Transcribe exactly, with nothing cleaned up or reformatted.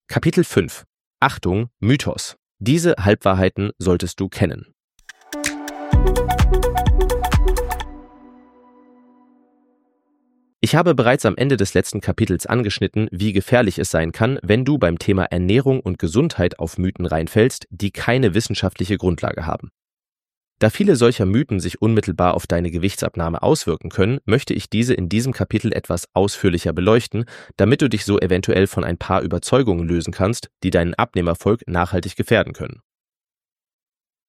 Kapitel fünf. Achtung, Mythos. Diese Halbwahrheiten solltest du kennen. Ich habe bereits am Ende des letzten Kapitels angeschnitten, wie gefährlich es sein kann, wenn du beim Thema Ernährung und Gesundheit auf Mythen reinfällst, die keine wissenschaftliche Grundlage haben. Da viele solcher Mythen sich unmittelbar auf deine Gewichtsabnahme auswirken können, möchte ich diese in diesem Kapitel etwas ausführlicher beleuchten, damit du dich so eventuell von ein paar Überzeugungen lösen kannst, die deinen Abnehmerfolg nachhaltig gefährden können.